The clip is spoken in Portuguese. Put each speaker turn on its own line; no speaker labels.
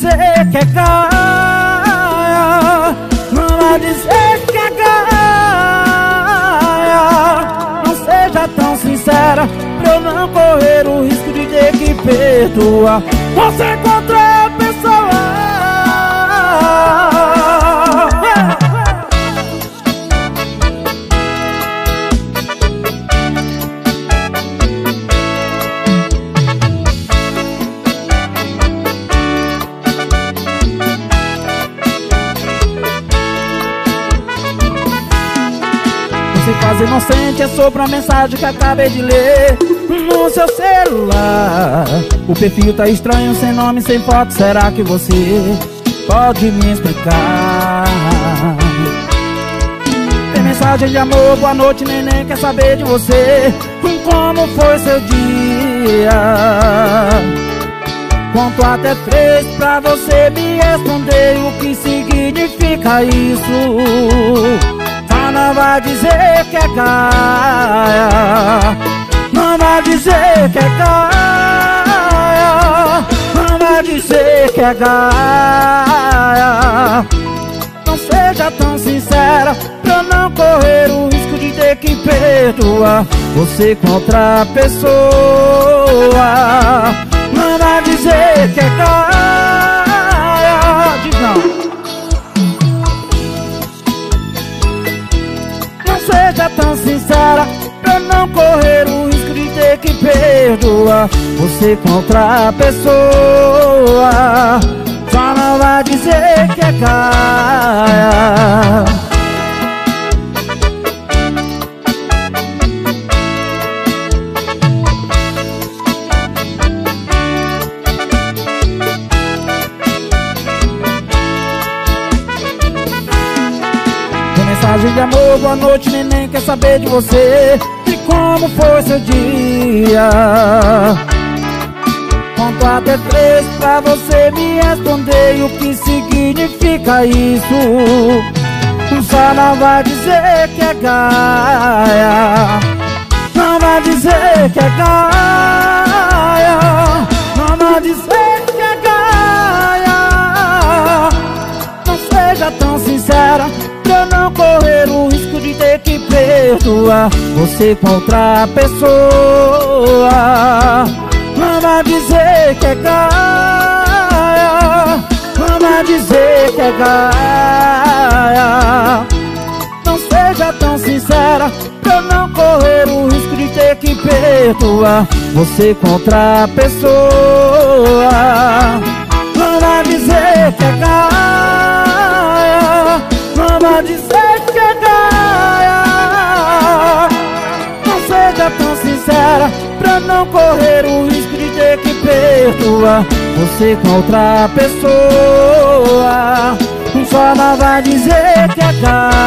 dizer que é gaia, não vai dizer que é gaia. Não seja tão sincera pra eu não correr o risco de ter que perdoar você contra a pessoa. Você faz inocente é sobre uma mensagem que acabei de ler no seu celular. O perfil tá estranho, sem nome, sem foto. Será que você pode me explicar? Tem mensagem de amor, boa noite neném, quer saber de você. Como foi seu dia? Conto até 3 pra você me responder o que significa isso. Não vai dizer que é gaia, não vai dizer que é gaia, não vai dizer que é gaia. Não seja tão sincera pra eu não correr o risco de ter que perdoar você contra a pessoa. Não vai dizer que é gaia, diz não. Seja tão sincera pra eu não correr o risco de ter que perdoar você contra a pessoa. Só não vai dizer que é gaia. Mensagem de amor, boa noite neném, quer saber de você. E como foi seu dia? Conto até 3 pra você me responder o que significa isso. Só não vai dizer que é gaia, não vai dizer que é gaia, não vai dizer que é gaia. Não seja tão sincera pra eu não correr o risco de ter que perdoar você contra a pessoa. Não vai dizer que é gaia, não vai dizer que é gaia. Não seja tão sincera pra eu não correr o risco de ter que perdoar você contra a pessoa. Não vai dizer que é gaia, não vai dizer que é gaia. Não seja tão sincera pra não correr o risco de ter que perdoar você contra a pessoa. Só não vai dizer que é gaia.